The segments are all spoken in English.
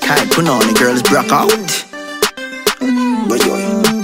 tight, put on the girls broke out. But yo,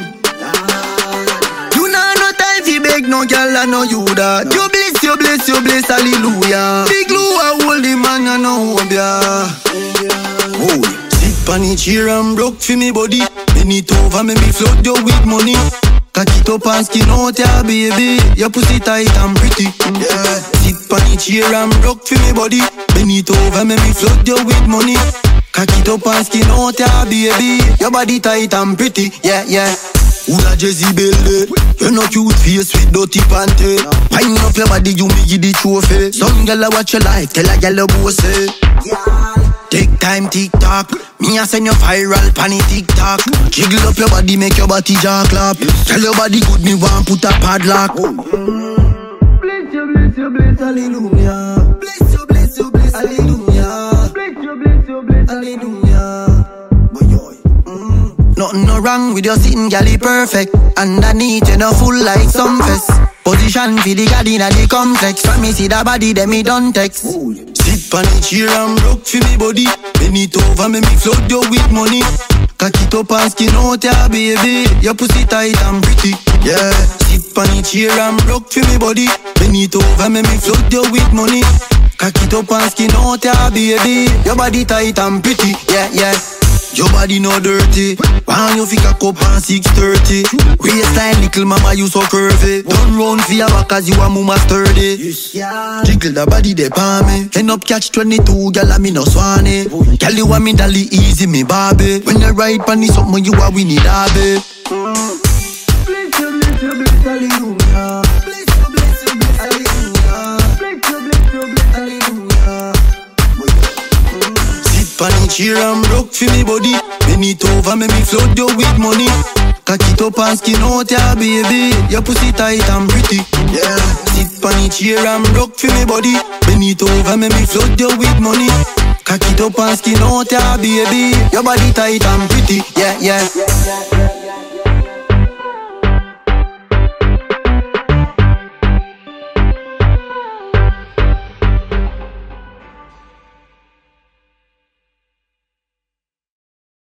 you know no time fi beg no girl, I know you that. You bless, you bless, you bless, hallelujah. Big Lou, I hold the man, I know him, yeah. Oh, sit on the chair and broke for me body. Bend it over, make me flood you with money. Cock it up and skin out, yeah, baby. Your pussy tight and pretty, yeah. Sit on the chair and broke for me body. Bend it over, make me flood you with money. Cock it up and skin out, yeah, baby. Your body tight and pretty, yeah, yeah. Who la Jezebel? You no cute face with dirty panty. Pine up your body, you me give the trophy. Some gyal a watch your life, tell a gyal a boss say. Take time, TikTok. Me a send you viral, panny TikTok. Jiggle up your body, make your body jaw clap. Tell your body good, me want put a padlock. Bless you, bless you, bless, hallelujah. Bless you, bless you, bless, hallelujah. Bless you, bless you, bless, hallelujah. Nothing no wrong with your sitting, galley perfect. Underneath you no full like some fest. Position for the god inna the complex. From me see the body, then me done text. Sit on the chair and broke for me body. Bend it over, make me flood you with money. Cock it up and skin out, yeah, baby. Your pussy tight and pretty, yeah. Sit on the chair and broke for me body. Bend it over, make me flood you with money. Cock it up and skin out, yeah, baby. Your body tight and pretty, yeah, yeah. Your body no dirty. Why you pick a cup on 6:30? Waistline little mama you so curvy. Don't run for your back cause you a mama sturdy. Jiggle the body they palm me. End up catch 22, girl I me no swanny. Girl you want me dolly easy me Barbie. When you ride pan is something you a winnie derby. Bless you, bless you, bless, hallelujah. Bless you, bless you, bless, hallelujah. Bless you, bless you, bless, hallelujah. On the chair and broke for me body. Bend it over, make me flood you with money. Cock it up and skin out, yeah, baby. Your pussy tight and pretty, yeah. Sit on the chair and broke for me body. Bend it over, make me flood you with money. Cock it up and skin out, yeah, baby. Your body tight and pretty, yeah, yeah.